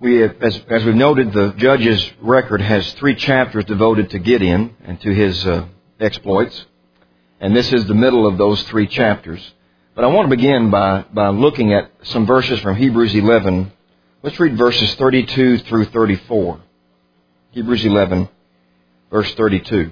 As we've noted, the Judges' record has 3 chapters devoted to Gideon and to his exploits. And this is the middle of those 3 chapters. But I want to begin by looking at some verses from Hebrews 11. Let's read verses 32 through 34. Hebrews 11, verse 32.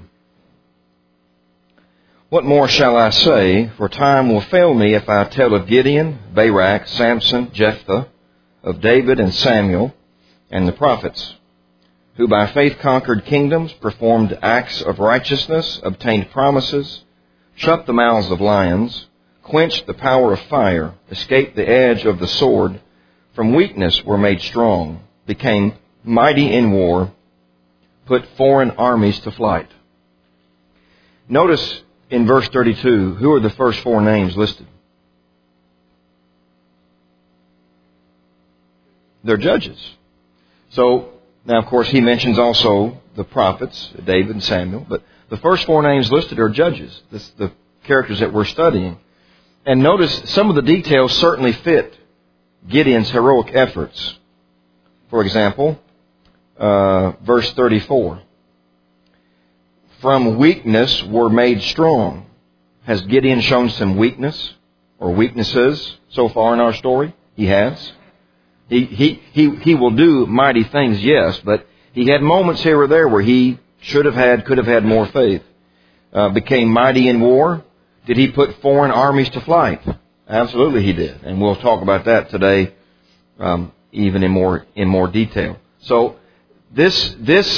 What more shall I say? For time will fail me if I tell of Gideon, Barak, Samson, Jephthah, of David and Samuel, and the prophets, who by faith conquered kingdoms, performed acts of righteousness, obtained promises, shut the mouths of lions, quenched the power of fire, escaped the edge of the sword, from weakness were made strong, became mighty in war, put foreign armies to flight. Notice in verse 32, who are the first 4 names listed? They're judges. So, now of course he mentions also the prophets, David and Samuel, but the first 4 names listed are judges, the characters that we're studying. And notice some of the details certainly fit Gideon's heroic efforts. For example, verse 34. From weakness were made strong. Has Gideon shown some weakness or weaknesses so far in our story? He has. He will do mighty things, yes, but he had moments here or there where he could have had more faith. Became mighty in war. Did he put foreign armies to flight? Absolutely he did. And we'll talk about that today, even in more detail. So this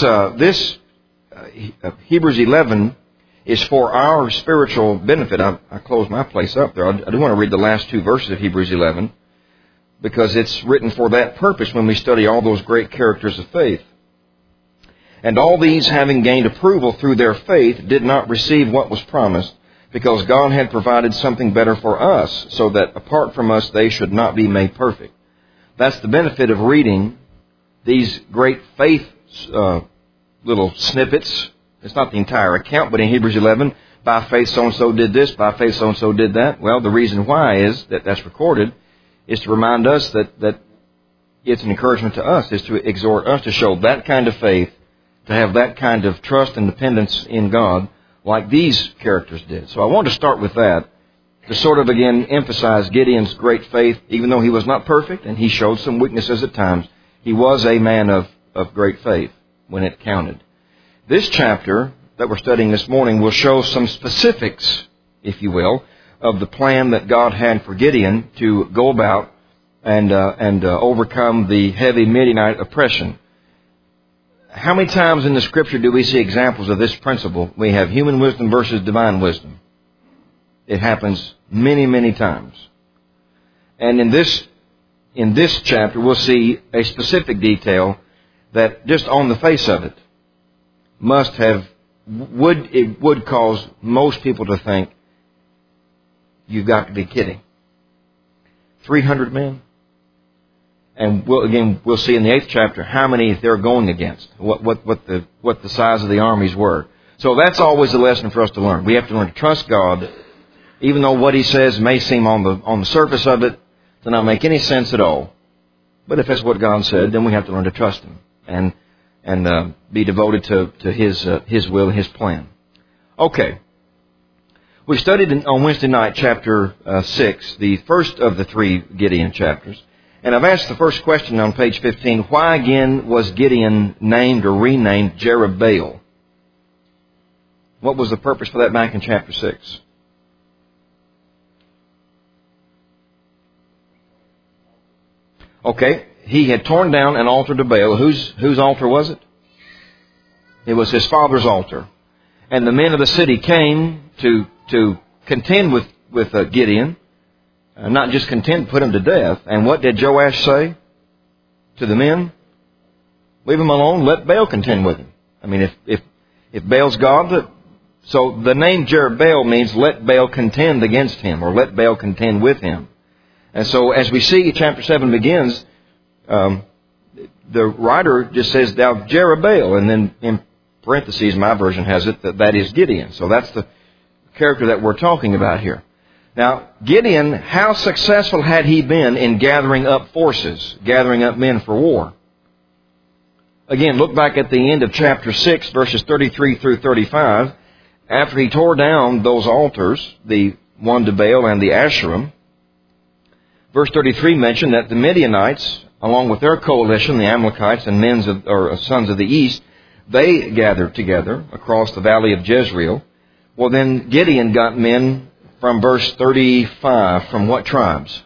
Hebrews 11 is for our spiritual benefit. I closed my place up there. I do want to read the last 2 verses of Hebrews 11 because it's written for that purpose when we study all those great characters of faith. And all these, having gained approval through their faith, did not receive what was promised, because God had provided something better for us, so that apart from us they should not be made perfect. That's the benefit of reading these great faith little snippets. It's not the entire account, but in Hebrews 11, by faith so-and-so did this, by faith so-and-so did that. Well, the reason why is that that's recorded is to remind us that it's an encouragement to us, is to exhort us to show that kind of faith, to have that kind of trust and dependence in God like these characters did. So I want to start with that to sort of again emphasize Gideon's great faith. Even though he was not perfect and he showed some weaknesses at times, he was a man of great faith when it counted. This chapter that we're studying this morning will show some specifics, if you will, of the plan that God had for Gideon to go about and overcome the heavy Midianite oppression. How many times in the Scripture do we see examples of this principle? We have human wisdom versus divine wisdom. It happens many, many times. And in this chapter, we'll see a specific detail that just on the face of it would cause most people to think, you've got to be kidding. 300 men? And we'll see in the 8th chapter how many they're going against, what the size of the armies were. So that's always a lesson for us to learn. We have to learn to trust God, even though what He says may seem on the surface of it to not make any sense at all. But if that's what God said, then we have to learn to trust Him and be devoted to His will and His plan. Okay. We studied on Wednesday night chapter 6, the first of the 3 Gideon chapters. And I've asked the first question on page 15, why again was Gideon named or renamed Jerubbaal? What was the purpose for that back in chapter 6? Okay, he had torn down an altar to Baal. Whose altar was it? It was his father's altar. And the men of the city came to contend with Gideon. Not just contend, put him to death. And what did Joash say to the men? Leave him alone, let Baal contend with him. I mean, if Baal's God, so the name Jerubbaal means let Baal contend against him, or let Baal contend with him. And so as we see chapter 7 begins, the writer just says, thou Jerubbaal, and then in parentheses, my version has it, that is Gideon. So that's the character that we're talking about here. Now, Gideon, how successful had he been in gathering up forces, gathering up men for war? Again, look back at the end of chapter 6, verses 33 through 35. After he tore down those altars, the one to Baal and the Asherim, verse 33 mentioned that the Midianites, along with their coalition, the Amalekites and sons of the east, they gathered together across the valley of Jezreel. Well, then Gideon got men from verse 35 from what tribes?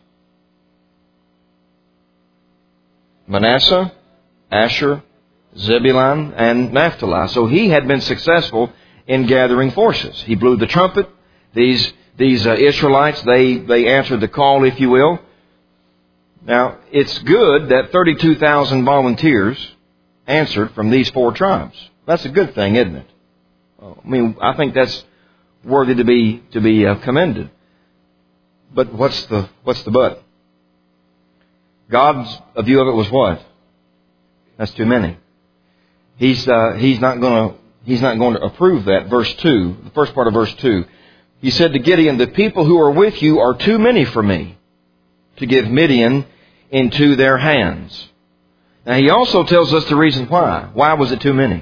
Manasseh, Asher, Zebulun, and Naphtali. So he had been successful in gathering forces. He blew the trumpet. These Israelites, they answered the call, if you will. Now, it's good that 32,000 volunteers answered from these 4 tribes. That's a good thing, isn't it? I mean, I think that's worthy to be commended. But what's the but? God's view of it was what? That's too many. He's not going to approve that. Verse 2, the first part of verse 2. He said to Gideon, "The people who are with you are too many for me to give Midian into their hands." Now he also tells us the reason why. Why was it too many?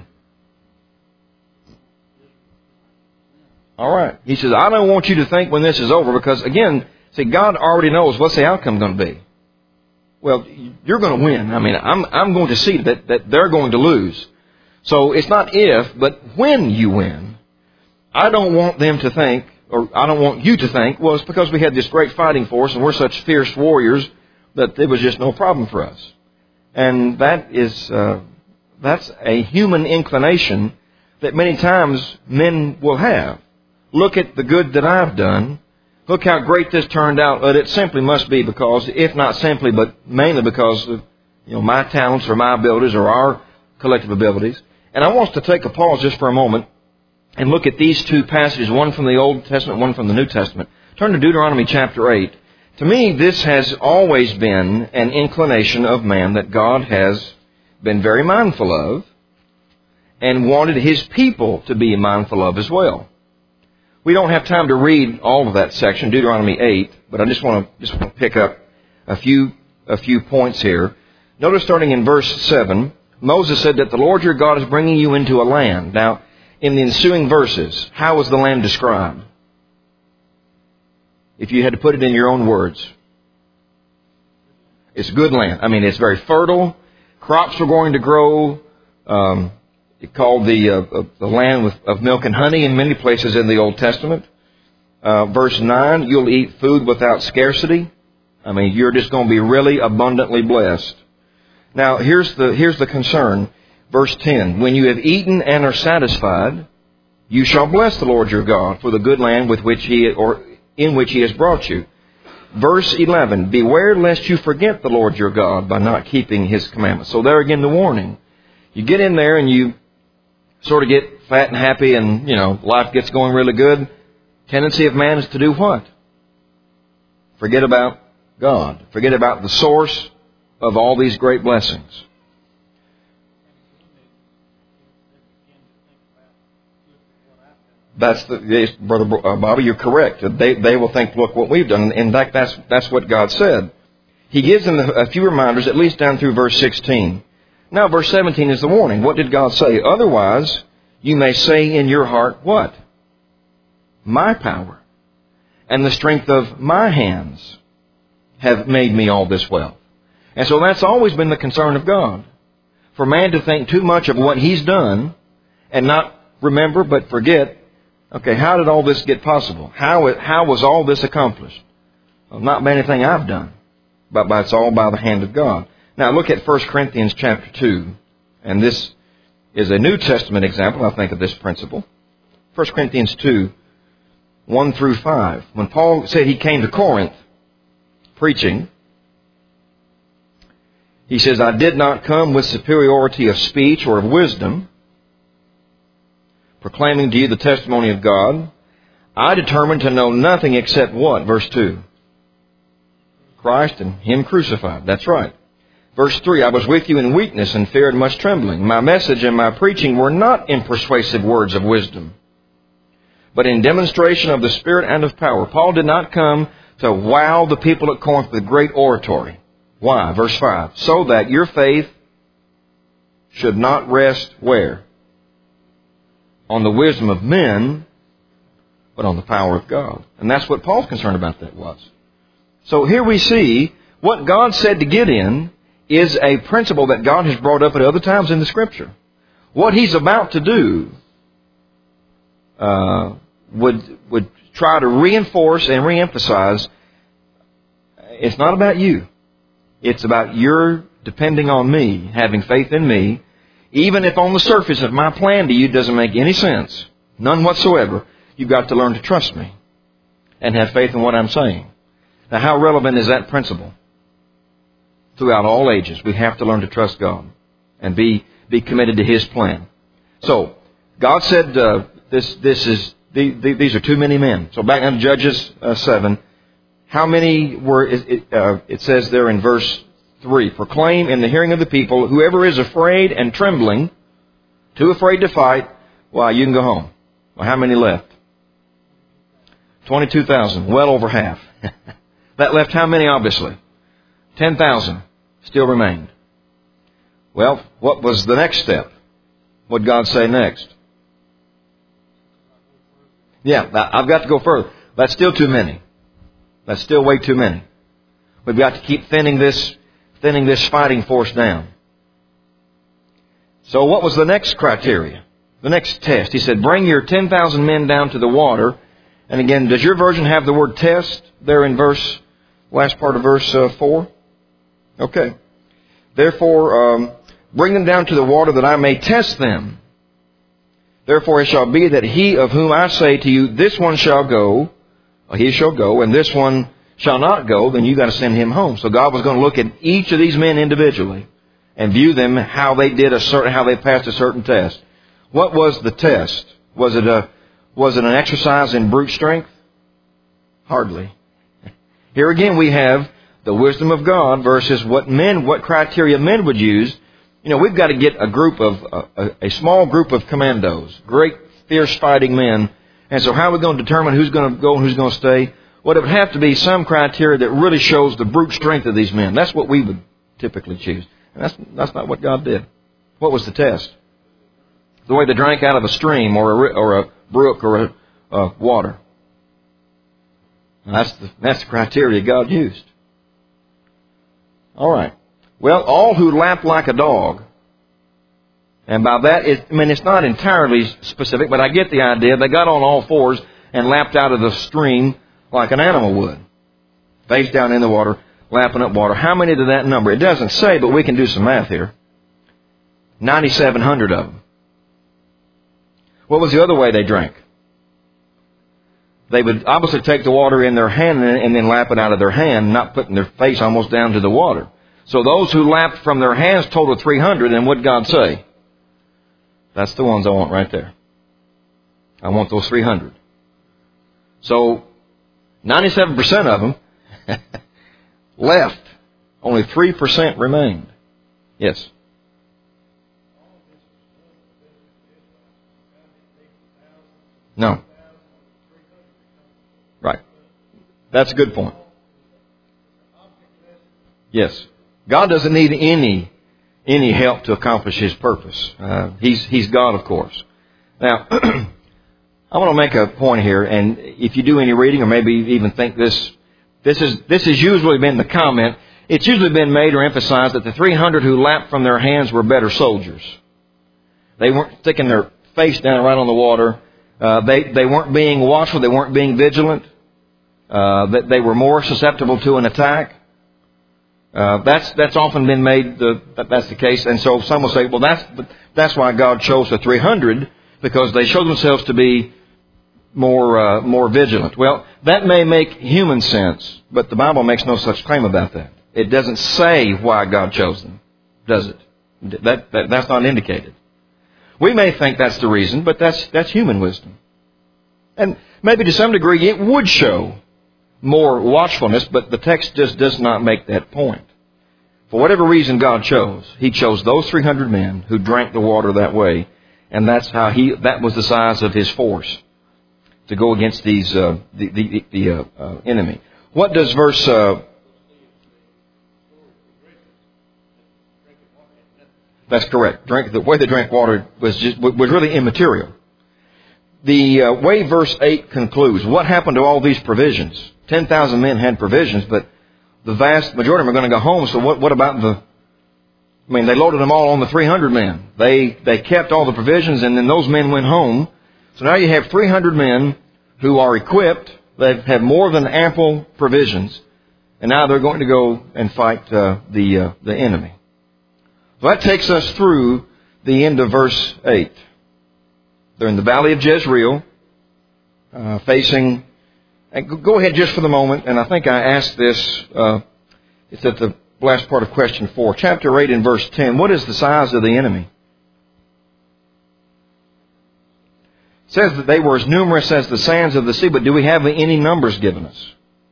All right. He says, I don't want you to think when this is over, because again, see, God already knows what's the outcome going to be. Well, you're going to win. I mean, I'm going to see that they're going to lose. So it's not if, but when you win. I don't want them to think, or I don't want you to think, well, it's because we had this great fighting force and we're such fierce warriors that it was just no problem for us. And that's a human inclination that many times men will have. Look at the good that I've done. Look how great this turned out. But it simply must be because, if not simply, but mainly because of my talents or my abilities or our collective abilities. And I want us to take a pause just for a moment and look at these 2 passages, one from the Old Testament, one from the New Testament. Turn to Deuteronomy chapter 8. To me, this has always been an inclination of man that God has been very mindful of and wanted His people to be mindful of as well. We don't have time to read all of that section, Deuteronomy 8, but I just want to pick up a few points here. Notice starting in verse 7, Moses said that the Lord your God is bringing you into a land. Now, in the ensuing verses, how was the land described? If you had to put it in your own words. It's good land. I mean, it's very fertile. Crops are going to grow. It's called the land of milk and honey in many places in the Old Testament. Verse 9, you'll eat food without scarcity. I mean, you're just going to be really abundantly blessed. Now, here's the concern. Verse 10, when you have eaten and are satisfied, you shall bless the Lord your God for the good land in which He has brought you. Verse 11, beware lest you forget the Lord your God by not keeping His commandments. So there again the warning. You get in there and you sort of get fat and happy and, life gets going really good. Tendency of man is to do what? Forget about God. Forget about the source of all these great blessings. Brother Bobby, you're correct. They will think, look what we've done. In fact, that's what God said. He gives them a few reminders, at least down through verse 16. Now, verse 17 is the warning. What did God say? Otherwise, you may say in your heart, what? My power and the strength of my hands have made me all this wealth. And so that's always been the concern of God. For man to think too much of what He's done and not remember but forget, okay, how did all this get possible? How was all this accomplished? Well, not by anything I've done, but it's all by the hand of God. Now look at 1 Corinthians chapter 2, and this is a New Testament example, I think, of this principle. 1 Corinthians 2, 1 through 5. When Paul said he came to Corinth preaching, he says, I did not come with superiority of speech or of wisdom, proclaiming to you the testimony of God. I determined to know nothing except what? Verse 2. Christ and Him crucified. That's right. Verse 3, I was with you in weakness and fear and much trembling. My message and my preaching were not in persuasive words of wisdom, but in demonstration of the Spirit and of power. Paul did not come to wow the people at Corinth with great oratory. Why? Verse 5, so that your faith should not rest where? On the wisdom of men, but on the power of God. And that's what Paul's concerned about that was. So here we see what God said to Gideon is a principle that God has brought up at other times in the Scripture. What he's about to do would try to reinforce and reemphasize, it's not about you. It's about your depending on me, having faith in me, even if on the surface of my plan to you doesn't make any sense, none whatsoever. You've got to learn to trust me and have faith in what I'm saying. Now, how relevant is that principle? Throughout all ages, we have to learn to trust God and be committed to His plan. So, God said, these are too many men. So back on Judges 7, how many were, it says there in verse 3, proclaim in the hearing of the people, whoever is afraid and trembling, too afraid to fight, well, you can go home. Well, how many left? 22,000, well over half. That left how many, obviously? 10,000 still remained. Well, what was the next step? What did God say next? Yeah, I've got to go further. That's still too many. That's still way too many. We've got to keep thinning this fighting force down. So what was the next criteria? The next test? He said, bring your 10,000 men down to the water. And again, does your version have the word test there in last part of verse 4? Okay. Therefore, bring them down to the water that I may test them. Therefore it shall be that he of whom I say to you, this one shall go, he shall go, and this one shall not go, then you've got to send him home. So God was going to look at each of these men individually and view them how they passed a certain test. What was the test? Was it an exercise in brute strength? Hardly. Here again we have the wisdom of God versus what criteria men would use. You know, we've got to get a small group of commandos, great fierce fighting men. And so how are we going to determine who's going to go and who's going to stay? Well, it would have to be some criteria that really shows the brute strength of these men. That's what we would typically choose. And that's not what God did. What was the test? The way they drank out of a stream or a brook or a water. That's the criteria God used. All right. Well, all who lapped like a dog. And by that, it's not entirely specific, but I get the idea. They got on all fours and lapped out of the stream like an animal would. Face down in the water, lapping up water. How many did that number? It doesn't say, but we can do some math here. 9,700 of them. What was the other way they drank? They would obviously take the water in their hand and then lap it out of their hand, not putting their face almost down to the water. So those who lapped from their hands totaled 300, and what did God say? That's the ones I want right there. I want those 300. So 97% of them left. Only 3% remained. Yes. No. Right. That's a good point. Yes. God doesn't need any help to accomplish His purpose. He's God, of course. Now, I want to make a point here, and if you do any reading, or maybe even think this has usually been the comment. It's usually been made or emphasized that the 300 who lapped from their hands were better soldiers. They weren't sticking their face down right on the water. They weren't being watchful. They weren't being vigilant. That they were more susceptible to an attack. That's often been made that's the case, and so some will say, well, that's why God chose the 300, because they showed themselves to be more vigilant. Well, that may make human sense, but the Bible makes no such claim about that. It doesn't say why God chose them, does it? That's not indicated. We may think that's the reason, but that's human wisdom, and maybe to some degree it would show more watchfulness, but the text just does not make that point. For whatever reason God chose, He chose those 300 men who drank the water that way, and that was the size of His force to go against these the enemy. What does verse? That's correct. The way they drank water was really immaterial. The way verse 8 concludes, what happened to all these provisions? 10,000 men had provisions, but the vast majority of them are going to go home. So what about they loaded them all on the 300 men. They kept all the provisions, and then those men went home. So now you have 300 men who are equipped. They have more than ample provisions. And now they're going to go and fight the enemy. So that takes us through the end of verse 8. They're in the valley of Jezreel, facing... Go ahead just for the moment, and I think I asked this, it's at the last part of question 4. Chapter 8 and verse 10, what is the size of the enemy? It says that they were as numerous as the sands of the sea, but do we have any numbers given us?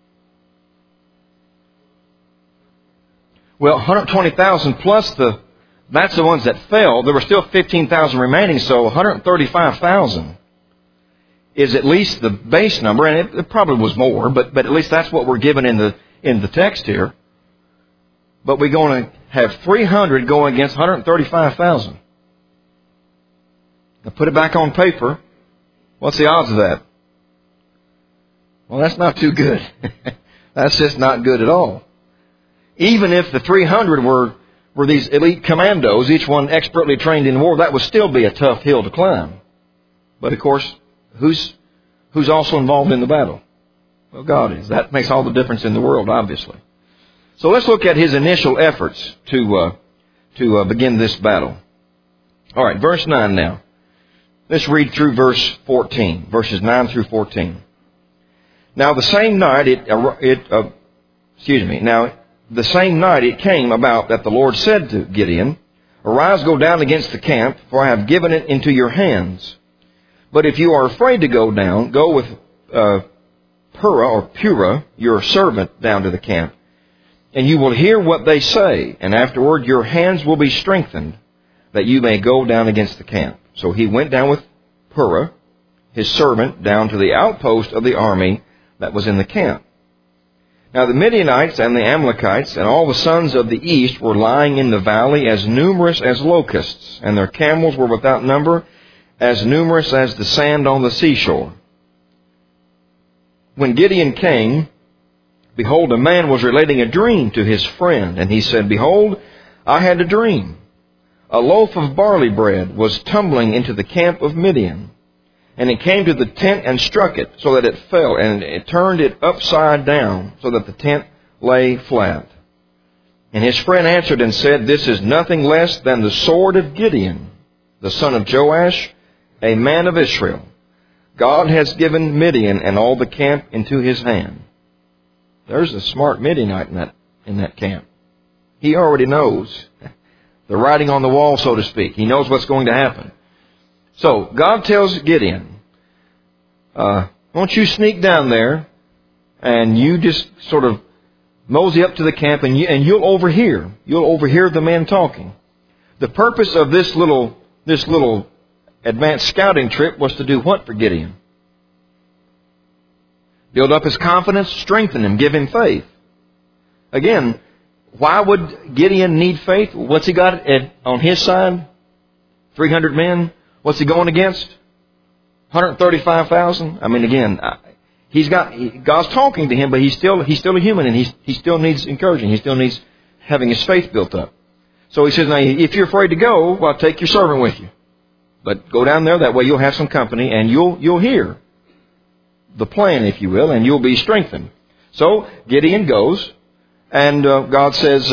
Well, 120,000 plus that's the ones that fell. There were still 15,000 remaining, so 135,000 is at least the base number, and it probably was more, but at least that's what we're given in the text here. But we're going to have 300 going against 135,000. Now put it back on paper. What's the odds of that? Well, that's not too good. That's just not good at all. Even if the 300 were these elite commandos, each one expertly trained in war, that would still be a tough hill to climb. But of course, who's also involved in the battle? Well, God is. That makes all the difference in the world, obviously. So let's look at his initial efforts to begin this battle. All right, verse 9 now. Let's read through verse 14, verses 9 through 14. Now the same night the same night it came about that the Lord said to Gideon, Arise, go down against the camp, for I have given it into your hands. But if you are afraid to go down, go with Purah, your servant, down to the camp. And you will hear what they say, and afterward your hands will be strengthened, that you may go down against the camp. So he went down with Purah, his servant, down to the outpost of the army that was in the camp. Now the Midianites and the Amalekites and all the sons of the east were lying in the valley as numerous as locusts, and their camels were without number, as numerous as the sand on the seashore. When Gideon came, behold, a man was relating a dream to his friend, and he said, Behold, I had a dream. A loaf of barley bread was tumbling into the camp of Midian, and it came to the tent and struck it, so that it fell, and it turned it upside down, so that the tent lay flat. And his friend answered and said, This is nothing less than the sword of Gideon, the son of Joash, a man of Israel. God has given Midian and all the camp into his hand. There's a smart Midianite in that camp. He already knows the writing on the wall, so to speak. He knows what's going to happen. So God tells Gideon, won't you sneak down there and you just sort of mosey up to the camp and you'll overhear the men talking. The purpose of this little advanced scouting trip was to do what for Gideon? Build up his confidence, strengthen him, give him faith. Again, why would Gideon need faith? What's he got on his side? 300 men. What's he going against? 135,000. I mean, again, God's talking to him, but he's still a human, and he still needs encouraging. He still needs having his faith built up. So he says, now, if you're afraid to go, well, take your servant with you. But go down there, that way you'll have some company, and you'll hear the plan, if you will, and you'll be strengthened. So Gideon goes, and God says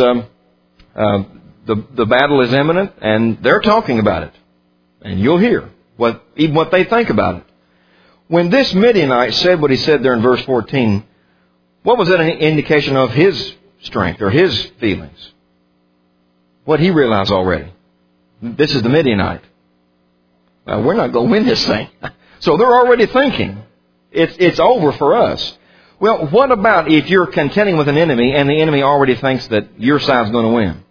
the battle is imminent, and they're talking about it. And you'll hear even what they think about it. When this Midianite said what he said there in verse 14, what was that an indication of his strength or his feelings? What he realized already. This is the Midianite. Well, we're not going to win this thing. So they're already thinking, it's over for us. Well, what about if you're contending with an enemy and the enemy already thinks that your side's going to win?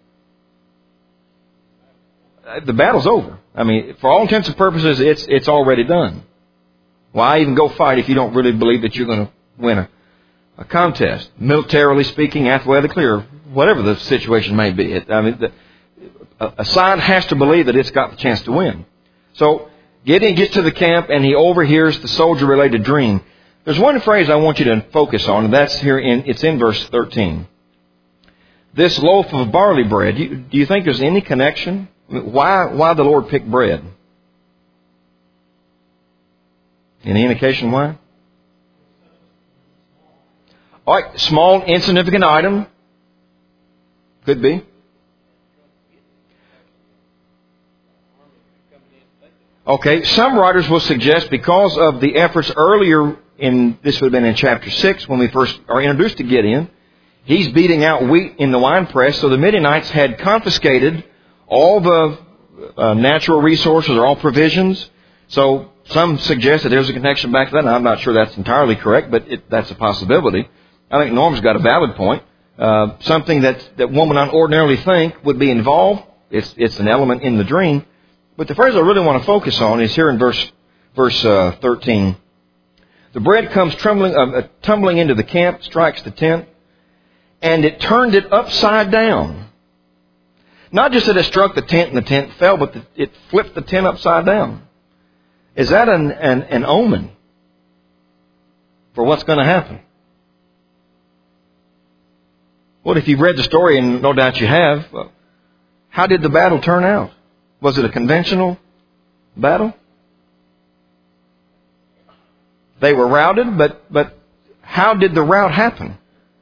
The battle's over. I mean, for all intents and purposes, it's already done. Why even go fight if you don't really believe that you're going to win a contest? Militarily speaking, athletically, or whatever the situation may be. a side has to believe that it's got the chance to win. So Gideon gets to the camp and he overhears the soldier-related dream. There's one phrase I want you to focus on, and that's it's in verse 13. This loaf of barley bread, do you think there's any connection? I mean, why the Lord picked bread? Any indication why? All right, small, insignificant item. Could be. Okay, some writers will suggest because of the efforts earlier this would have been in chapter 6 when we first are introduced to Gideon. He's beating out wheat in the winepress, so the Midianites had confiscated all the natural resources or all provisions. So some suggest that there's a connection back to that. Now, I'm not sure that's entirely correct, but that's a possibility. I think Norm's got a valid point. Something that one would not ordinarily think would be involved. It's an element in the dream. But the phrase I really want to focus on is here in verse 13. The bread comes tumbling into the camp, strikes the tent, and it turned it upside down. Not just that it struck the tent and the tent fell, but it flipped the tent upside down. Is that an omen for what's going to happen? Well, if you've read the story, and no doubt you have, how did the battle turn out? Was it a conventional battle? They were routed, but how did the rout happen?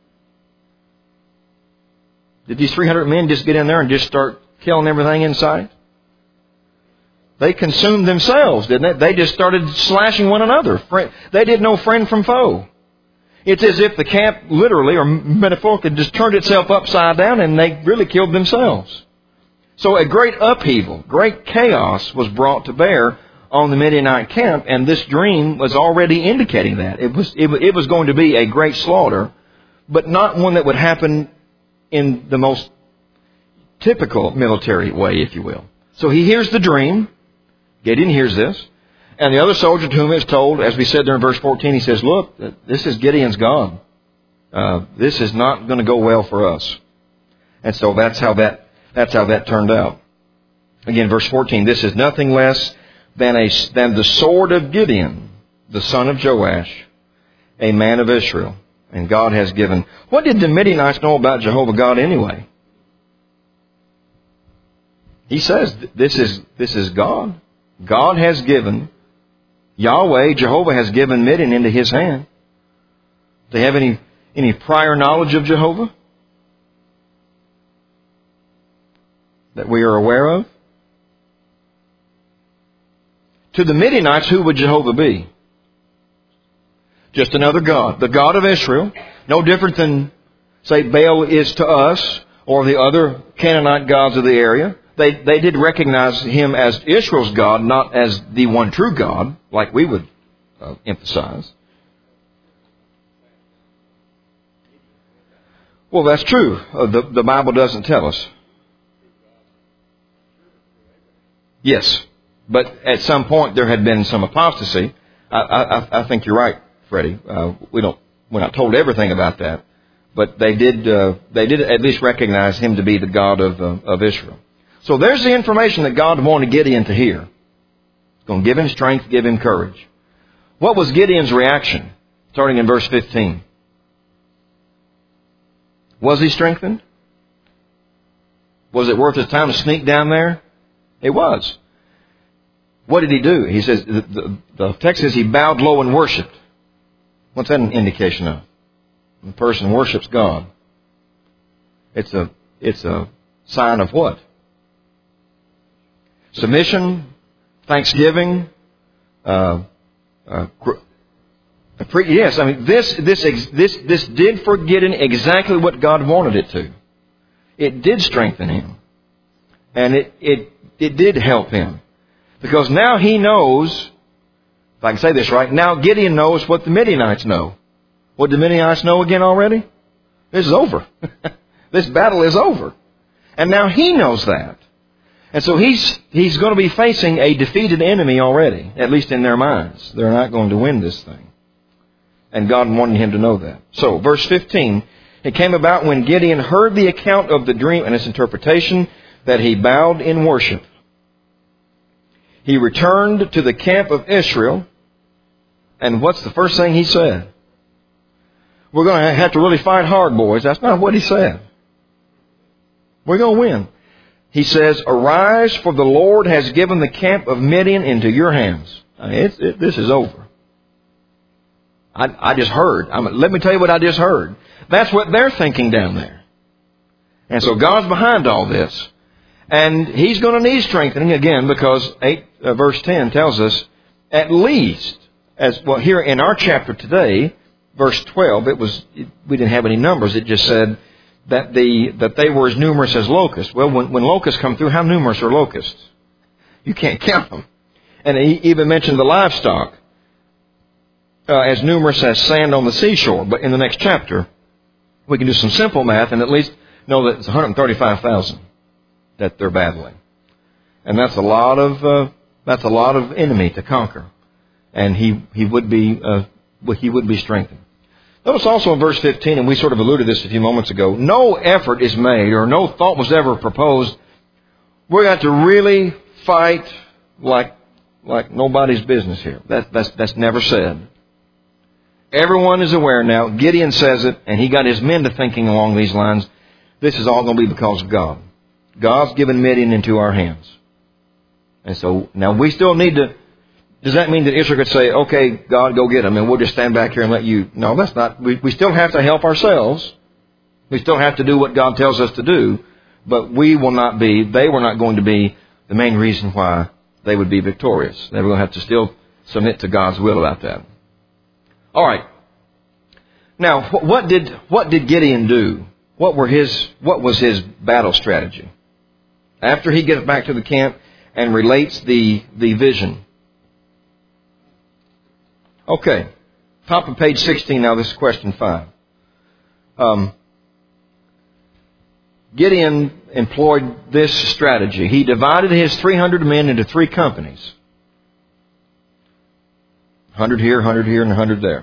Did these 300 men just get in there and just start killing everything in sight? They consumed themselves, didn't they? They just started slashing one another. They did no friend from foe. It's as if the camp literally or metaphorically just turned itself upside down and they really killed themselves. So a great upheaval, great chaos was brought to bear on the Midianite camp, and this dream was already indicating that. It was going to be a great slaughter, but not one that would happen in the most typical military way, if you will. So he hears the dream. Gideon hears this. And the other soldier to whom it's told, as we said there in verse 14, he says, look, this is Gideon's God. This is not going to go well for us. And so that's how that turned out. Again, verse 14, this is nothing less than the sword of Gideon, the son of Joash, a man of Israel. And God has given. What did the Midianites know about Jehovah God anyway? He says, this is God. God has given, Yahweh, Jehovah has given Midian into his hand. Do they have any prior knowledge of Jehovah that we are aware of? To the Midianites, who would Jehovah be? Just another God. The God of Israel. No different than, say, Baal is to us or the other Canaanite gods of the area. They did recognize him as Israel's God, not as the one true God, like we would emphasize. Well, that's true. The Bible doesn't tell us. Yes. But at some point there had been some apostasy. I think you're right, Freddie. We're not told everything about that, but they did at least recognize him to be the God of Israel. So there's the information that God wanted Gideon to hear. It's going to give him strength, give him courage. What was Gideon's reaction? Starting in verse 15. Was he strengthened? Was it worth his time to sneak down there? It was. What did he do? He says, the text says he bowed low and worshipped. What's that an indication of? The person worships God. It's a sign of what? Submission, thanksgiving, yes. I mean, this did for Gideon exactly what God wanted it to. It did strengthen him, and it did help him, because now he knows. If I can say this right, now Gideon knows what the Midianites know. What did the Midianites know again already? This is over. This battle is over, and now he knows that. And so he's going to be facing a defeated enemy already, at least in their minds. They're not going to win this thing. And God wanted him to know that. So, verse 15, it came about when Gideon heard the account of the dream and its interpretation, that he bowed in worship. He returned to the camp of Israel, and what's the first thing he said? We're going to have to really fight hard, boys. That's not what he said. We're going to win. He says, arise, for the Lord has given the camp of Midian into your hands. This is over. I just heard. Let me tell you what I just heard. That's what they're thinking down there. And so God's behind all this. And He's going to need strengthening again, because verse 10 tells us, at least, as well here in our chapter today, verse 12, we didn't have any numbers. It just said that they were as numerous as locusts. Well, when locusts come through, how numerous are locusts? You can't count them. And he even mentioned the livestock as numerous as sand on the seashore. But in the next chapter, we can do some simple math and at least know that it's 135,000 that they're battling. And that's a lot of enemy to conquer. And he would be strengthened. Notice also in verse 15, and we sort of alluded to this a few moments ago, no effort is made or no thought was ever proposed. We're going to have to really fight like nobody's business here. That's never said. Everyone is aware now. Gideon says it, and he got his men to thinking along these lines. This is all going to be because of God. God's given Midian into our hands. And so now we still need to... Does that mean that Israel could say, okay, God, go get them, and we'll just stand back here and let you... No, that's not... We still have to help ourselves. We still have to do what God tells us to do. But they were not going to be the main reason why they would be victorious. They were going to have to still submit to God's will about that. All right. Now, what did Gideon do? What was his battle strategy? After he gets back to the camp and relates the vision. Okay. Top of page 16 now, this is question 5. Gideon employed this strategy. He divided his 300 men into 3 companies. 100 here, 100 here, and 100 there.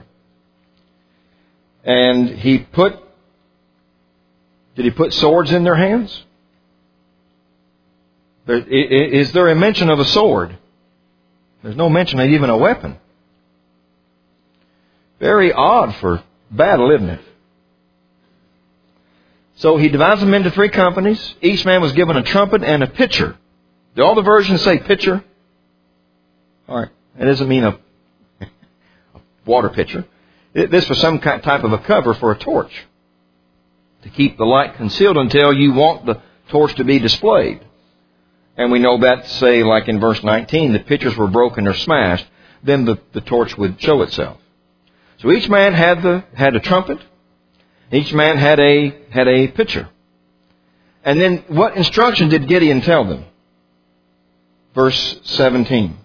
And did he put swords in their hands? Is there a mention of a sword? There's no mention of even a weapon. Very odd for battle, isn't it? So he divides them into 3 companies. Each man was given a trumpet and a pitcher. Do all the versions say pitcher? All right. It doesn't mean a water pitcher. This was some type of a cover for a torch to keep the light concealed until you want the torch to be displayed. And we know that, say, like in verse 19, the pitchers were broken or smashed, then the torch would show itself. So each man had a trumpet. Each man had a pitcher. And then what instruction did Gideon tell them? Verse 17.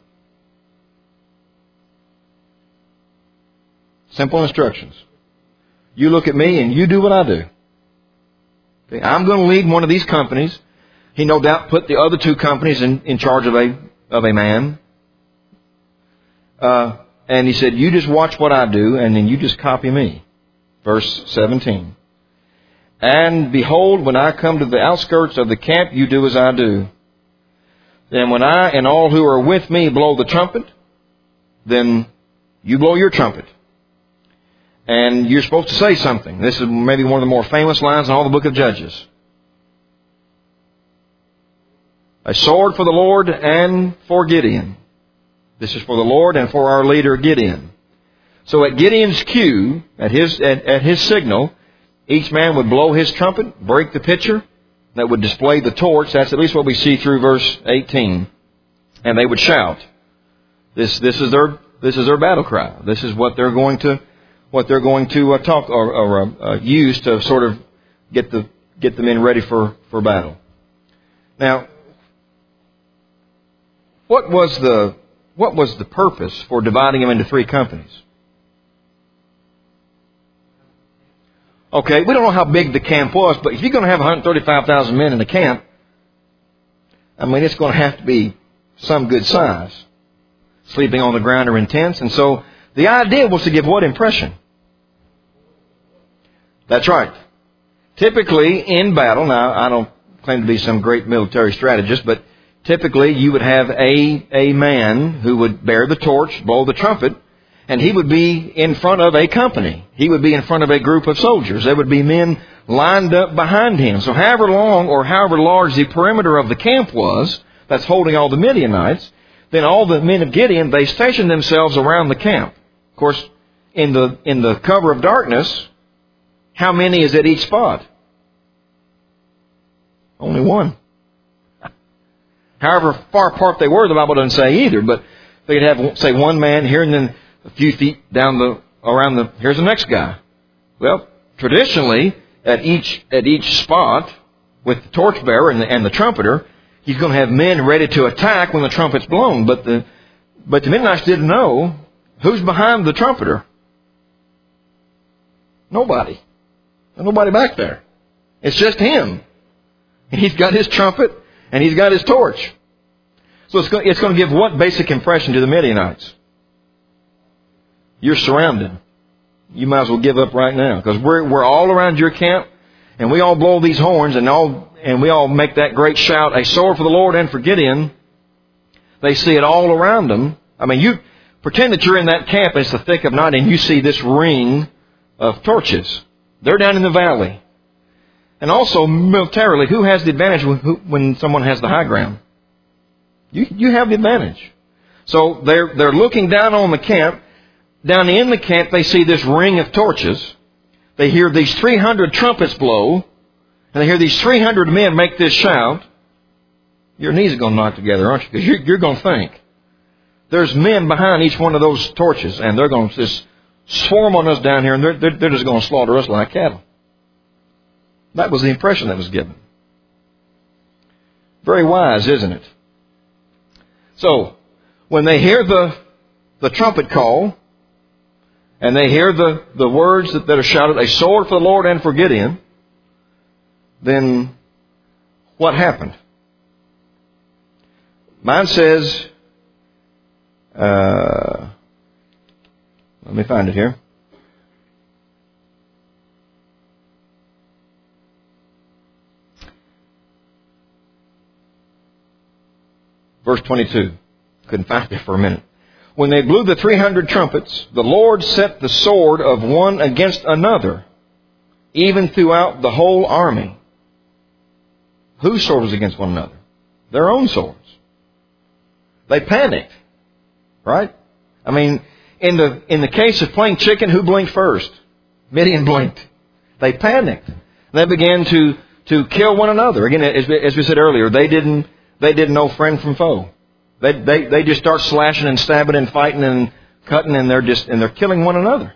Simple instructions. You look at me and you do what I do. Okay, I'm going to lead one of these companies. He no doubt put the other 2 companies in charge of a man. And he said, you just watch what I do and then you just copy me. Verse 17. And behold, when I come to the outskirts of the camp, you do as I do. Then when I and all who are with me blow the trumpet, then you blow your trumpet. And you're supposed to say something. This is maybe one of the more famous lines in all the book of Judges. A sword for the Lord and for Gideon. This is for the Lord and for our leader Gideon. So at Gideon's cue, at his signal, each man would blow his trumpet, break the pitcher, that would display the torch. That's at least what we see through verse 18. And they would shout. This is their battle cry. This is what they're going to talk or use to sort of get the men ready for battle. Now, what was the purpose for dividing them into 3 companies? Okay, we don't know how big the camp was, but if you're going to have 135,000 men in the camp, I mean, it's going to have to be some good size. Sleeping on the ground or in tents. And so the idea was to give what impression? That's right. Typically in battle, now claim to be some great military strategist, but typically you would have a man who would bear the torch, blow the trumpet, and he would be in front of a company. He would be in front of a group of soldiers. There would be men lined up behind him. So however long or however large the perimeter of the camp was, that's holding all the Midianites, then all the men of Gideon, they stationed themselves around the camp. Of course, in the cover of darkness, how many is at each spot? Only one. However far apart they were, the Bible doesn't say either, but they could have, say, one man here and then a few feet here's the next guy. Well, traditionally, at each spot, with the torchbearer and the trumpeter, he's going to have men ready to attack when the trumpet's blown. But the Midianites didn't know who's behind the trumpeter. Nobody. There's nobody back there. It's just him. And he's got his trumpet and he's got his torch. So it's going to give what basic impression to the Midianites? You're surrounded. You might as well give up right now, because we're all around your camp, and we all blow these horns, and we all make that great shout, a sword for the Lord and for Gideon. They see it all around them. I mean, you pretend that you're in that camp, and it's the thick of night, and you see this ring of torches. They're down in the valley. And also, militarily, who has the advantage when someone has the high ground? You have the advantage. So they're looking down on the camp. Down in the camp, they see this ring of torches. They hear these 300 trumpets blow. And they hear these 300 men make this shout. Your knees are going to knock together, aren't you? Because you're going to think. There's men behind each one of those torches. And they're going to just swarm on us down here. And they're just going to slaughter us like cattle. That was the impression that was given. Very wise, isn't it? So, when they hear the trumpet call, and they hear the words that are shouted, a sword for the Lord and for Gideon, then what happened? Mine says, let me find it here. Verse 22. Couldn't find it for a minute. When they blew the 300 trumpets, the Lord set the sword of one against another, even throughout the whole army. Whose sword was against one another? Their own swords. They panicked. Right? I mean, in the case of playing chicken, who blinked first? Midian blinked. They panicked. They began to kill one another. Again, as we said earlier, they didn't know friend from foe. They just start slashing and stabbing and fighting and cutting, and they're killing one another.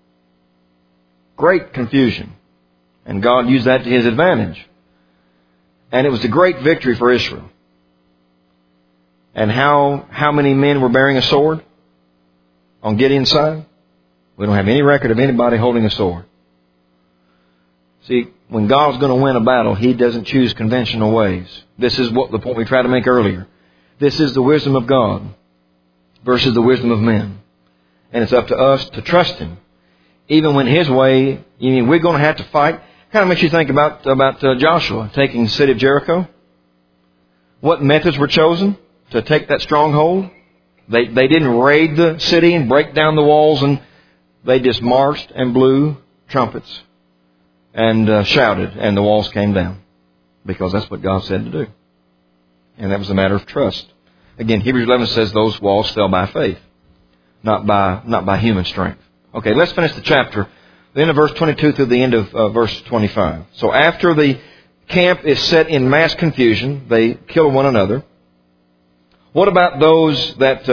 Great confusion. And God used that to His advantage. And it was a great victory for Israel. And how many men were bearing a sword on Gideon's side? We don't have any record of anybody holding a sword. See, when God's going to win a battle, He doesn't choose conventional ways. This is the point we tried to make earlier. This is the wisdom of God versus the wisdom of men. And it's up to us to trust Him. Even when His way, we're going to have to fight. Kind of makes you think about Joshua taking the city of Jericho. What methods were chosen to take that stronghold? They didn't raid the city and break down the walls, and they just marched and blew trumpets and shouted, and the walls came down. Because that's what God said to do. And that was a matter of trust. Again, Hebrews 11 says those walls fell by faith, not by human strength. Okay, let's finish the chapter. The end of verse 22 through the end of verse 25. So after the camp is set in mass confusion, they kill one another. What about those that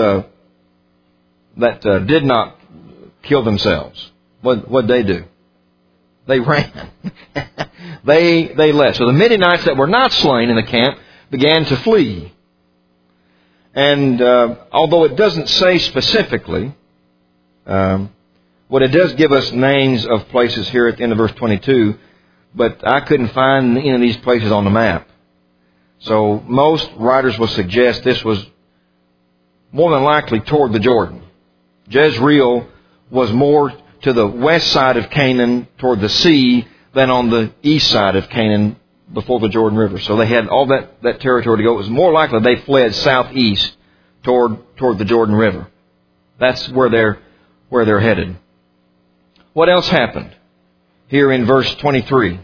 did not kill themselves? What'd they do? They ran. They left. So the Midianites that were not slain in the camp began to flee. And although it doesn't say specifically, what it does give us names of places here at the end of verse 22, but I couldn't find any of these places on the map. So most writers will suggest this was more than likely toward the Jordan. Jezreel was more to the west side of Canaan toward the sea than on the east side of Canaan before the Jordan River. So they had all that territory to go. It was more likely they fled southeast toward the Jordan River. That's where they're headed. What else happened? Here in verse 23.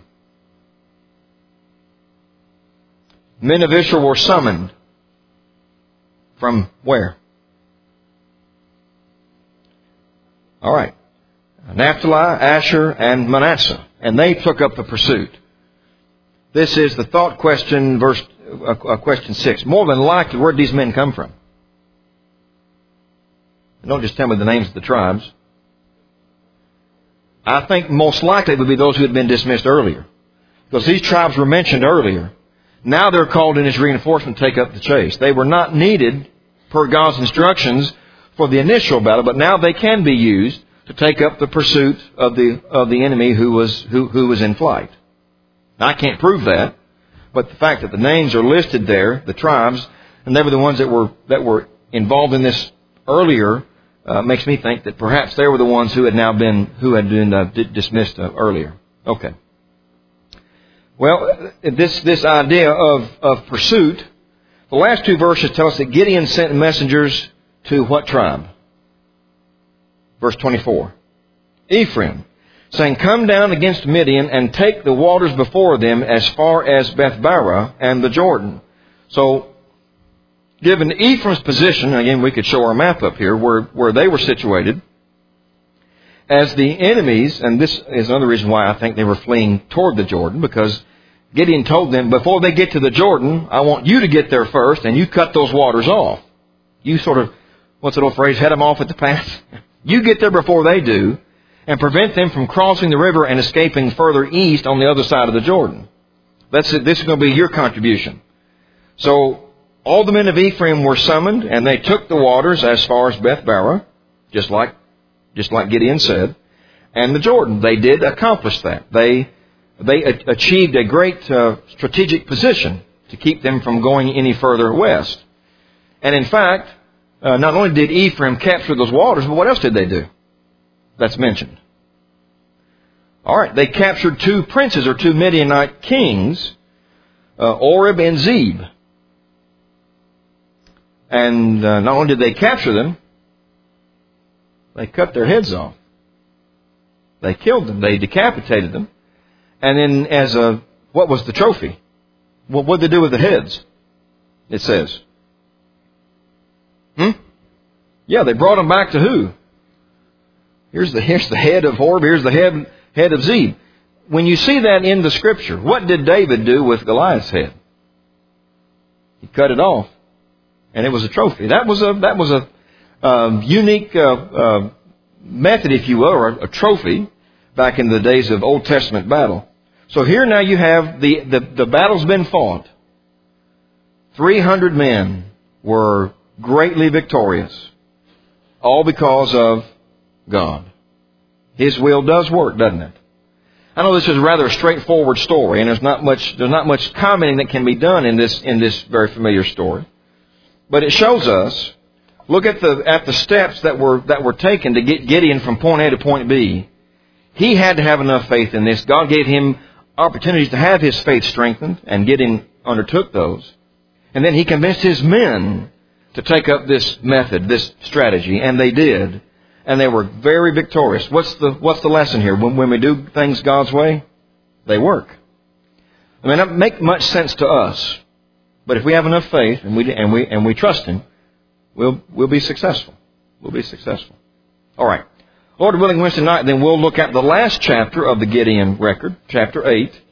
Men of Israel were summoned. From where? All right. Naphtali, Asher, and Manasseh. And they took up the pursuit. This is the thought question, question 6. More than likely, where did these men come from? Don't just tell me the names of the tribes. I think most likely it would be those who had been dismissed earlier. Because these tribes were mentioned earlier. Now they're called in as reinforcement to take up the chase. They were not needed, per God's instructions, for the initial battle, but now they can be used to take up the pursuit of the enemy who was in flight. Now, I can't prove that, but the fact that the names are listed there, the tribes, and they were the ones that were involved in this earlier, makes me think that perhaps they were the ones who had been dismissed earlier. Okay. Well, this idea of pursuit, the last two verses tell us that Gideon sent messengers to what tribe? Verse 24. Ephraim, saying, "Come down against Midian and take the waters before them as far as Bethbara and the Jordan." So, given Ephraim's position, again we could show our map up here, where they were situated, as the enemies, and this is another reason why I think they were fleeing toward the Jordan, because Gideon told them, before they get to the Jordan, I want you to get there first, and you cut those waters off. You sort of, what's that old phrase, head them off at the pass? You get there before they do, and prevent them from crossing the river and escaping further east on the other side of the Jordan. This is going to be your contribution. So, all the men of Ephraim were summoned, and they took the waters as far as Bethbara, just like Gideon said, and the Jordan. They did accomplish that. They achieved a great strategic position to keep them from going any further west. And in fact, not only did Ephraim capture those waters, but what else did they do? That's mentioned. All right, they captured two princes or two Midianite kings, Oreb and Zeb. And not only did they capture them, they cut their heads off. They killed them. They decapitated them. And then what was the trophy? What did they do with the heads? It says. Yeah, they brought them back to who? Here's the head of Oreb. Here's the head of Zeb. When you see that in the Scripture, what did David do with Goliath's head? He cut it off, and it was a trophy. That was a unique method, if you will, or a trophy back in the days of Old Testament battle. So here now you have the battle's been fought. 300 men were greatly victorious, all because of God. His will does work, doesn't it? I know this is rather a straightforward story, and there's not much commenting that can be done in this very familiar story. But it shows us. Look at the steps that were taken to get Gideon from point A to point B. He had to have enough faith in this. God gave him opportunities to have his faith strengthened, and Gideon undertook those. And then he convinced his men to take up this method, this strategy, and they did. And they were very victorious. What's the lesson here? When we do things God's way, they work. I mean, that make much sense to us, but if we have enough faith and we trust Him, we'll be successful. We'll be successful. All right. Lord willing, Wednesday night, then we'll look at the last chapter of the Gideon record, chapter 8.